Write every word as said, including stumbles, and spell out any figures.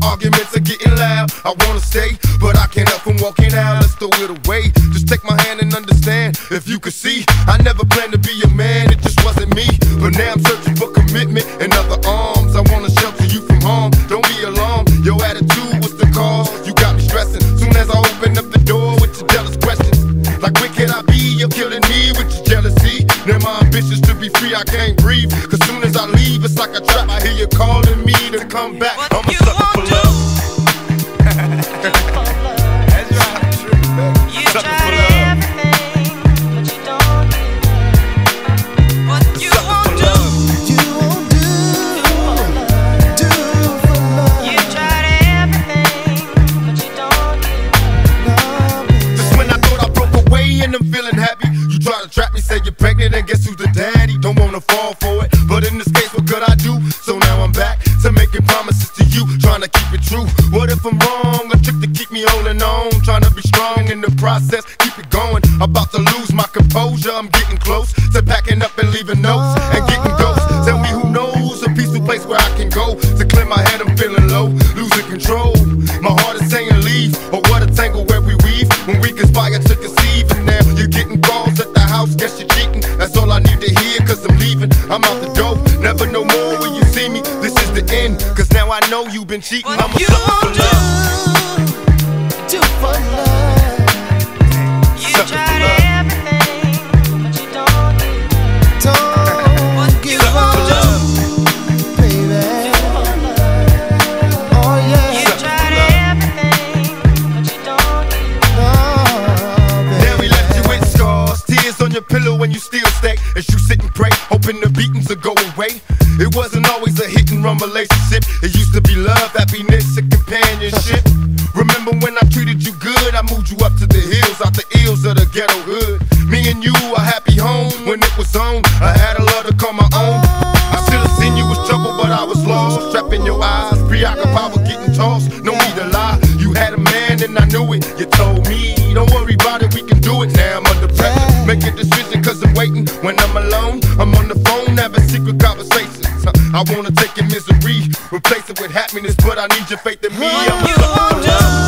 arguments are getting loud. I wanna stay, but I can't help from walking out. Let's throw it away. Just take my hand and understand. If you could see, I never planned to be a man. It just wasn't me. But now I'm searching for commitment and other arms. I wanna shelter you from harm. Don't be alarmed. Your attitude was the cause. You got me stressing. Soon as I open up the door with your jealous questions, like where can I be? You're killing me with your jealousy. Now my ambitions to be free, I can't breathe. Cause soon as I leave, it's like a trap. I hear you calling me to come back. What I'm a you sucker won't for do. love. That's right. You Sucker tried for love. everything, but you don't give up. What you Sucker won't for do. love. You won't do, do for love. You tried everything, but you don't give up. Just when I thought I broke away and I'm feeling happy, you try to trap me, say you're pregnant, and guess who's the daddy? Don't wanna fall for it, but in this case, what could I do? So now I'm back to making promises to you, trying to keep it true. What if I'm wrong? A trick to keep me holding on, trying to be strong in the process, keep it going. About to lose my composure, I'm getting close to packing up and leaving notes and getting ghosts. Tell me who knows a peaceful place where I can go to clear my head. I'm feeling low, losing control. My heart is saying leave, or what a tangle where we weave when we conspire to conceive. And now you're getting calls at the house, guess you're cheating. That's all I need to hear, cause I'm leaving. I'm out the door, never no more when you see me. This is the end, cause now I know you've been cheating. What I'm a you sucker for won't do. love. Do for love. You Sucker for tried love. everything, but you don't give up. Don't What you give Sucker for up, love. baby. Oh You yeah. tried everything, but you don't give up. Oh, Now we left you baby. with scars, tears on your pillow when you still stay. As you sit and pray, hoping the beatings will go away. It wasn't always a hit and run relationship. It used to be love, happiness, and companionship. Remember when I treated you good? I moved you up to the hills, out the ills of the ghetto hood. Me and you, a happy home when it was on. I had a love to call my own. I should have seen you was trouble, but I was lost. Trapped in your eyes, preoccupied with getting tossed. No need to lie, you had a man and I knew it. You told me, don't worry about it, we can do it. Now I'm under pressure, make a decision cause I'm waiting. When I'm alone, I'm on the phone having secret conversations. I wanna take your misery, replace it with happiness, but I need your faith in me. I'm a You sucker for won't do. love.